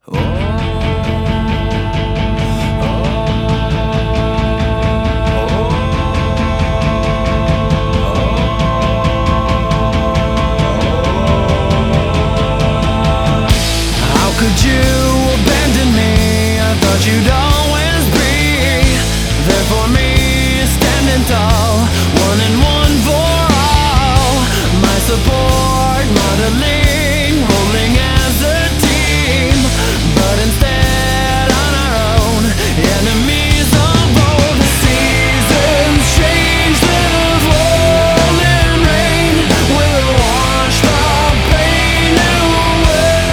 Could you abandon me? I thought you'd always be there for me, standing tall, one and one for all. My support, modeling, rolling as a team, but instead on our own, enemies of both. Seasons change, the rolling rain will wash the pain away.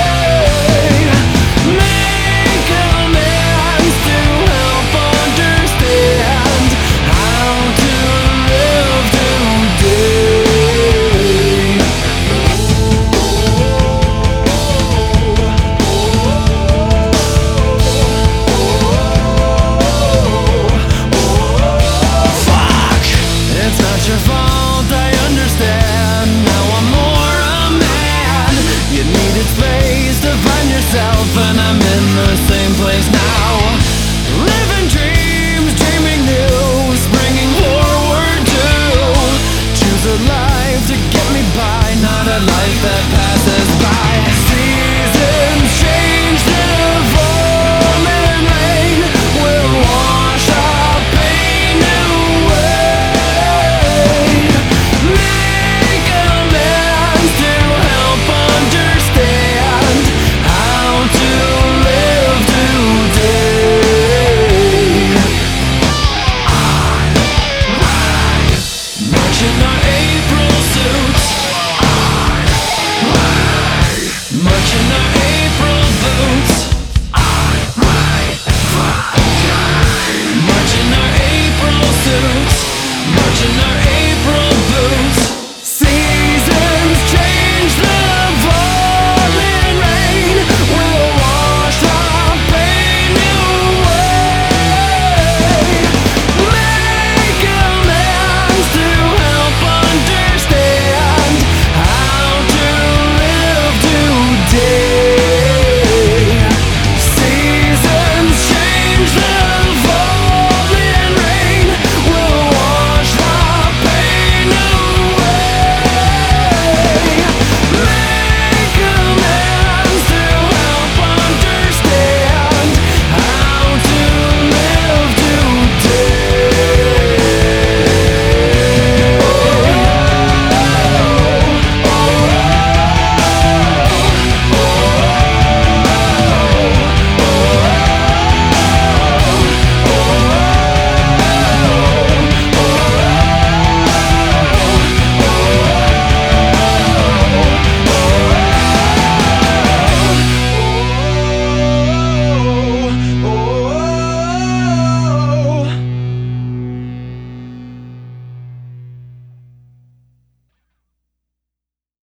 Make amends to help understand how to live today. Fuck! It's not your fault, I understand. Now I'm more a man. You needed space to find yourself, and I'm in the same place now.